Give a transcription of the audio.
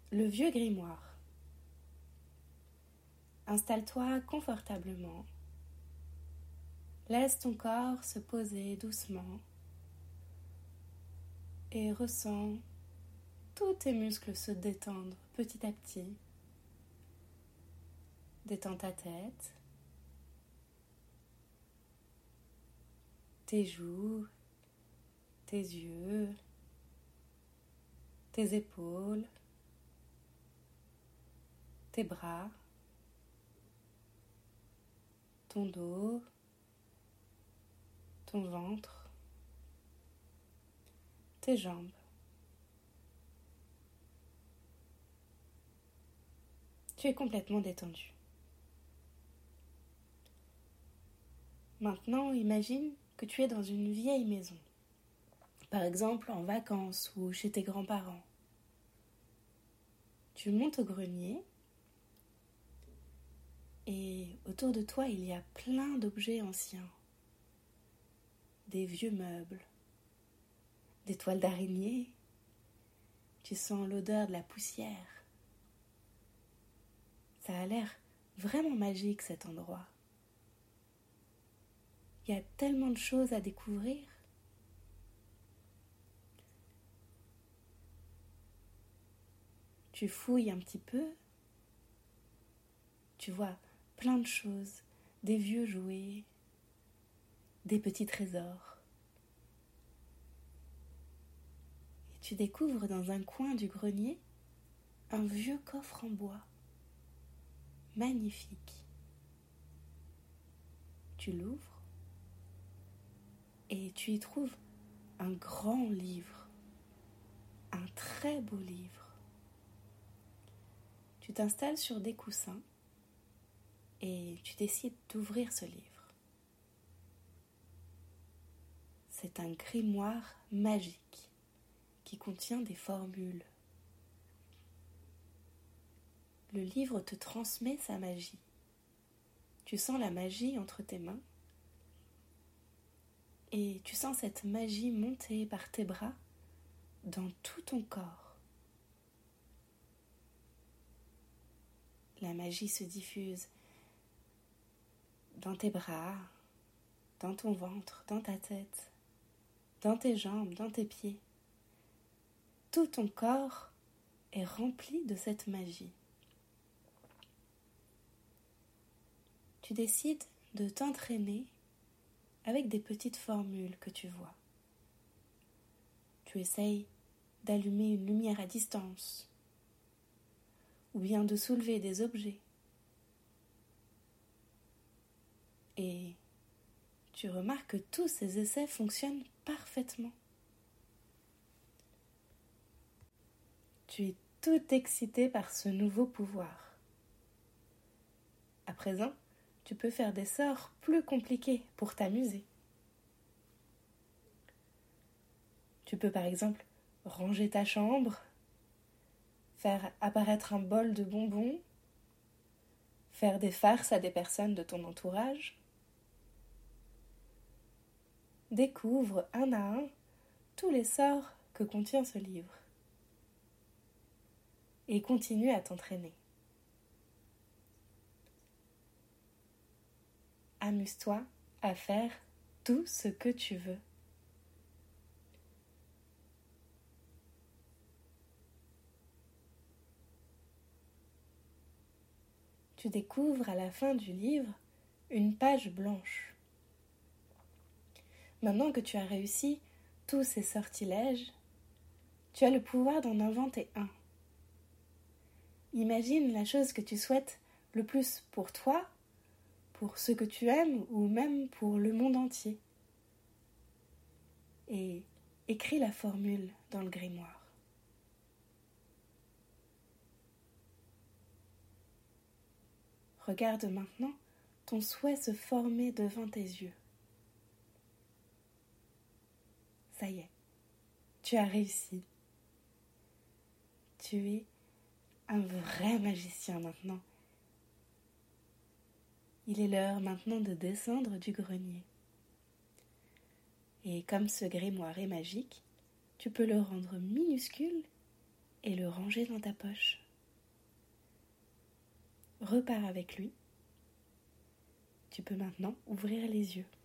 Le vieux grimoire. Installe-toi confortablement. Laisse ton corps se poser doucement et ressens tous tes muscles se détendre petit à petit. Détends ta tête, tes joues, tes yeux, tes épaules, tes bras, ton dos, ton ventre, tes jambes. Tu es complètement détendu. Maintenant, imagine que tu es dans une vieille maison, par exemple en vacances ou chez tes grands-parents. Tu montes au grenier et autour de toi, il y a plein d'objets anciens. Des vieux meubles, des toiles d'araignée. Tu sens l'odeur de la poussière. Ça a l'air vraiment magique cet endroit. Il y a tellement de choses à découvrir. Tu fouilles un petit peu. Tu vois plein de choses, des vieux jouets, des petits trésors. Et tu découvres dans un coin du grenier un vieux coffre en bois. Magnifique. Tu l'ouvres et tu y trouves un grand livre, un très beau livre. Tu t'installes sur des coussins et tu décides d'ouvrir ce livre. C'est un grimoire magique qui contient des formules. Le livre te transmet sa magie. Tu sens la magie entre tes mains et tu sens cette magie monter par tes bras dans tout ton corps. La magie se diffuse dans tes bras, dans ton ventre, dans ta tête, dans tes jambes, dans tes pieds. Tout ton corps est rempli de cette magie. Tu décides de t'entraîner avec des petites formules que tu vois. Tu essayes d'allumer une lumière à distance ou bien de soulever des objets. Et tu remarques que tous ces essais fonctionnent parfaitement. Tu es tout excité par ce nouveau pouvoir. À présent, tu peux faire des sorts plus compliqués pour t'amuser. Tu peux par exemple ranger ta chambre, faire apparaître un bol de bonbons, faire des farces à des personnes de ton entourage. Découvre un à un tous les sorts que contient ce livre et continue à t'entraîner. Amuse-toi à faire tout ce que tu veux. Tu découvres à la fin du livre une page blanche. Maintenant que tu as réussi tous ces sortilèges, tu as le pouvoir d'en inventer un. Imagine la chose que tu souhaites le plus pour toi, pour ceux que tu aimes ou même pour le monde entier. Et écris la formule dans le grimoire. Regarde maintenant ton souhait se former devant tes yeux. Ça y est, tu as réussi. Tu es un vrai magicien maintenant. Il est l'heure maintenant de descendre du grenier. Et comme ce grimoire est magique, tu peux le rendre minuscule et le ranger dans ta poche. Repars avec lui. Tu peux maintenant ouvrir les yeux.